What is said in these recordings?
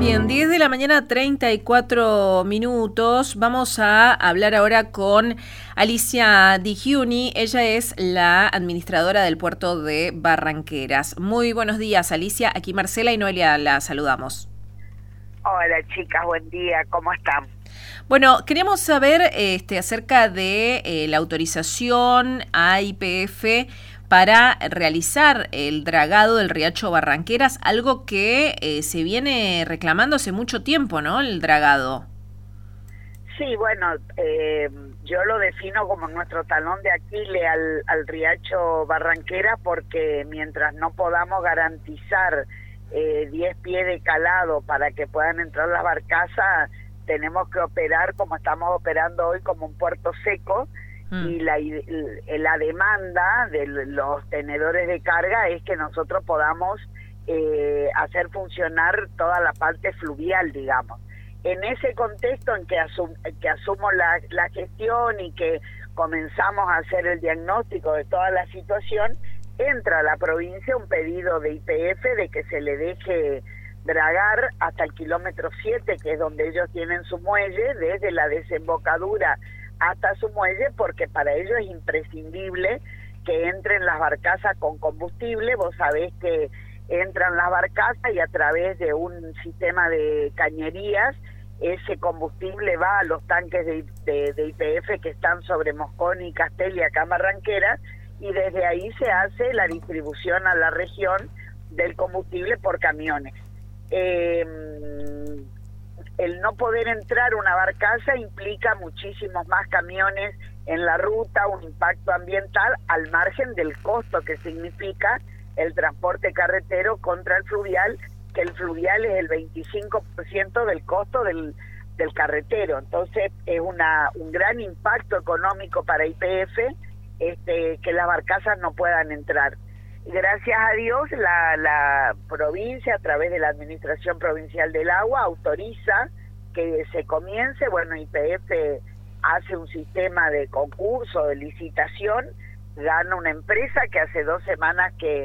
Bien, 10 de la mañana, 34 minutos. Vamos a hablar ahora con Alicia Di Giuni. Ella es la administradora del puerto de Barranqueras. Muy buenos días, Alicia. Aquí Marcela y Noelia la saludamos. Hola chicas, buen día, ¿cómo están? Bueno, queríamos saber acerca de la autorización a YPF para realizar el dragado del Riacho Barranqueras, algo que se viene reclamando hace mucho tiempo, ¿no? El dragado. Sí, bueno, yo lo defino como nuestro talón de Aquiles al Riacho Barranquera, porque mientras no podamos garantizar 10 pies de calado para que puedan entrar las barcazas, tenemos que operar como estamos operando hoy, como un puerto seco. Y la demanda de los tenedores de carga es que nosotros podamos hacer funcionar toda la parte fluvial, digamos. En ese contexto en que asumo la gestión y que comenzamos a hacer el diagnóstico de toda la situación, entra a la provincia un pedido de YPF de que se le deje dragar hasta el kilómetro 7, que es donde ellos tienen su muelle, desde la desembocadura hasta su muelle, porque para ellos es imprescindible que entren las barcazas con combustible. Vos sabés que entran las barcazas y a través de un sistema de cañerías ese combustible va a los tanques de YPF que están sobre Mosconi y Castel y acá en Barranqueras, y desde ahí se hace la distribución a la región del combustible por camiones. El no poder entrar una barcaza implica muchísimos más camiones en la ruta, un impacto ambiental al margen del costo que significa el transporte carretero contra el fluvial, que el fluvial es el 25% del costo del carretero. Entonces es un gran impacto económico para YPF que las barcazas no puedan entrar. Gracias a Dios, la provincia, a través de la Administración Provincial del Agua, autoriza que se comience. Bueno, YPF hace un sistema de concurso, de licitación, gana una empresa que hace 2 semanas que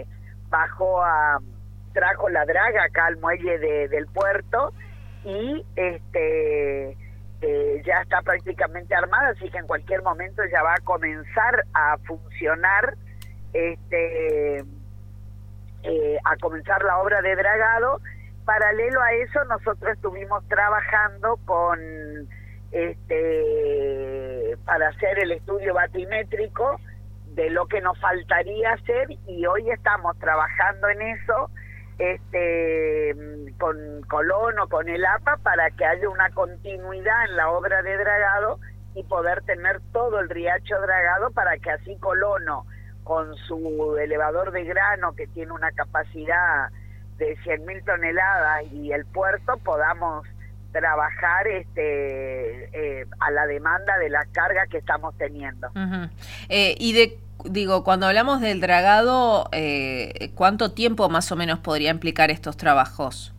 trajo la draga acá al muelle del puerto, y ya está prácticamente armada, así que en cualquier momento ya va a comenzar a funcionar a comenzar la obra de dragado. Paralelo a eso, nosotros estuvimos trabajando para hacer el estudio batimétrico de lo que nos faltaría hacer, y hoy estamos trabajando en eso con Colono, con el APA, para que haya una continuidad en la obra de dragado y poder tener todo el riacho dragado, para que así Colono, con su elevador de grano que tiene una capacidad de 100.000 toneladas, y el puerto, podamos trabajar a la demanda de las cargas que estamos teniendo. Cuando hablamos del dragado, ¿cuánto tiempo más o menos podría implicar estos trabajos?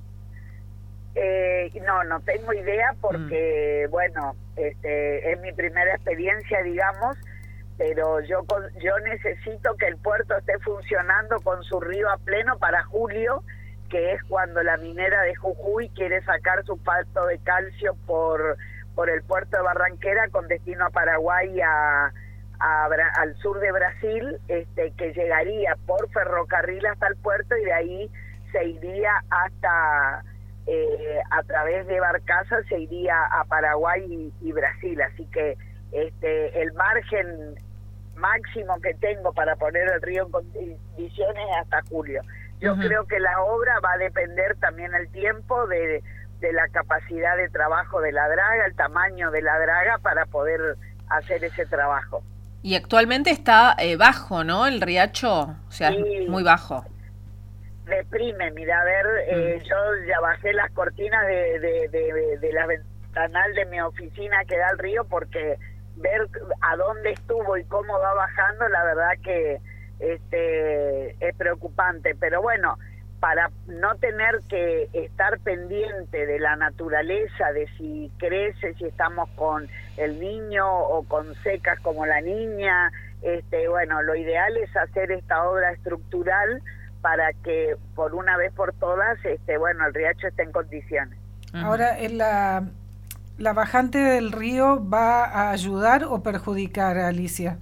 No tengo idea, porque bueno, es mi primera experiencia, digamos, pero yo necesito que el puerto esté funcionando con su río a pleno para julio, que es cuando la minera de Jujuy quiere sacar su falto de calcio por el puerto de Barranquera con destino a Paraguay, al sur de Brasil, que llegaría por ferrocarril hasta el puerto, y de ahí se iría hasta a través de barcazas se iría a Paraguay y Brasil. Así que el margen máximo que tengo para poner el río en condiciones es hasta julio. Yo creo que la obra va a depender también el tiempo de la capacidad de trabajo de la draga, el tamaño de la draga, para poder hacer ese trabajo. Y actualmente está bajo, ¿no? El riacho, o sea, sí, es muy bajo. Deprime, mira, a ver, yo ya bajé las cortinas de la ventanal de mi oficina que da al río, porque ver a dónde estuvo y cómo va bajando, la verdad que es preocupante. Pero bueno, para no tener que estar pendiente de la naturaleza, de si crece, si estamos con el niño o con secas como la niña, bueno, lo ideal es hacer esta obra estructural para que por una vez por todas, bueno, el riacho esté en condiciones. Ahora, ¿la bajante del río va a ayudar o perjudicar, Alicia?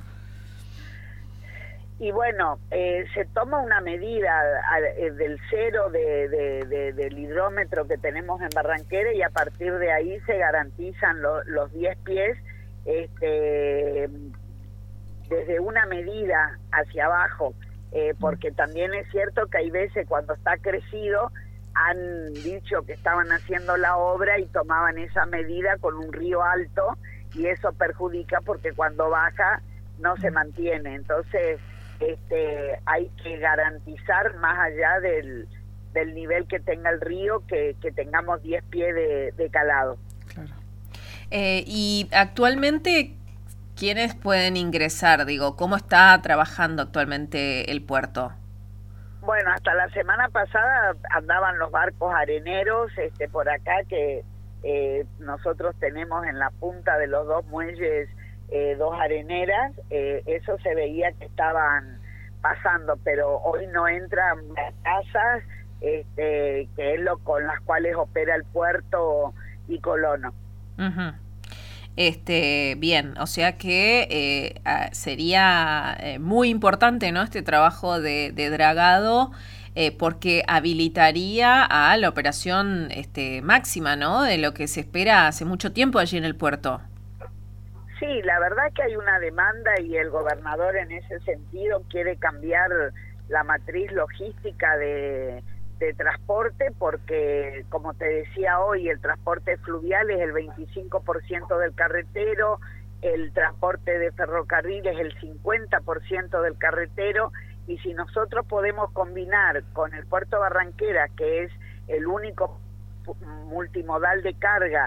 Y bueno, se toma una medida del cero del hidrómetro que tenemos en Barranquera, y a partir de ahí se garantizan los 10 pies desde una medida hacia abajo, porque también es cierto que hay veces cuando está crecido han dicho que estaban haciendo la obra y tomaban esa medida con un río alto, y eso perjudica porque cuando baja no se mantiene. Entonces hay que garantizar, más allá del nivel que tenga el río, que tengamos 10 pies de calado. Claro. Y actualmente, ¿quiénes pueden ingresar? Digo, ¿cómo está trabajando actualmente el puerto? Bueno, hasta la semana pasada andaban los barcos areneros por acá, que nosotros tenemos en la punta de los dos muelles 2 areneras. Eso se veía que estaban pasando, pero hoy no entran casas, que es con las cuales opera el puerto y Colono. Uh-huh. Bien, o sea que sería muy importante, ¿no?, este trabajo de dragado, porque habilitaría a la operación máxima, ¿no?, de lo que se espera hace mucho tiempo allí en el puerto. Sí, la verdad que hay una demanda, y el gobernador en ese sentido quiere cambiar la matriz logística de transporte, porque como te decía hoy, el transporte fluvial es el 25% del carretero, el transporte de ferrocarril es el 50% del carretero, y si nosotros podemos combinar con el puerto Barranquera, que es el único multimodal de carga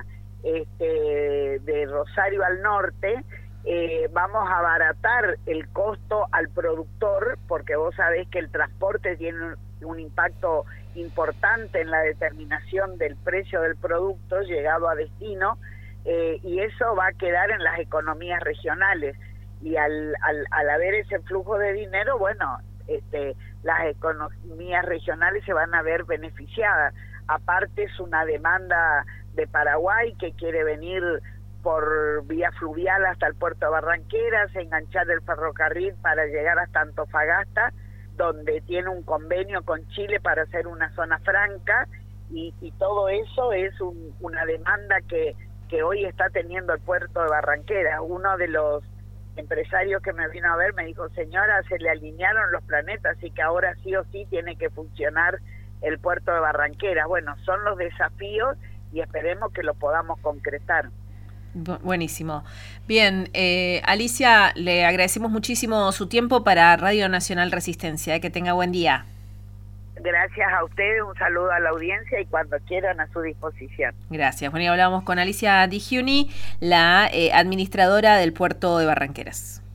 de Rosario al norte, vamos a abaratar el costo al productor, porque vos sabés que el transporte tiene un impacto importante en la determinación del precio del producto llegado a destino, y eso va a quedar en las economías regionales, y al haber ese flujo de dinero, bueno, las economías regionales se van a ver beneficiadas. Aparte, es una demanda de Paraguay que quiere venir por vía fluvial hasta el puerto de Barranqueras, enganchar el ferrocarril para llegar hasta Antofagasta, donde tiene un convenio con Chile para hacer una zona franca, y todo eso es una demanda que hoy está teniendo el puerto de Barranqueras. Uno de los empresarios que me vino a ver me dijo: señora, se le alinearon los planetas, así que ahora sí o sí tiene que funcionar el puerto de Barranqueras. Bueno, son los desafíos y esperemos que lo podamos concretar. Buenísimo. Bien, Alicia, le agradecemos muchísimo su tiempo para Radio Nacional Resistencia. Que tenga buen día. Gracias a ustedes, un saludo a la audiencia, y cuando quieran a su disposición. Gracias. Bueno, y hablábamos con Alicia Di Giuni, la administradora del puerto de Barranqueras.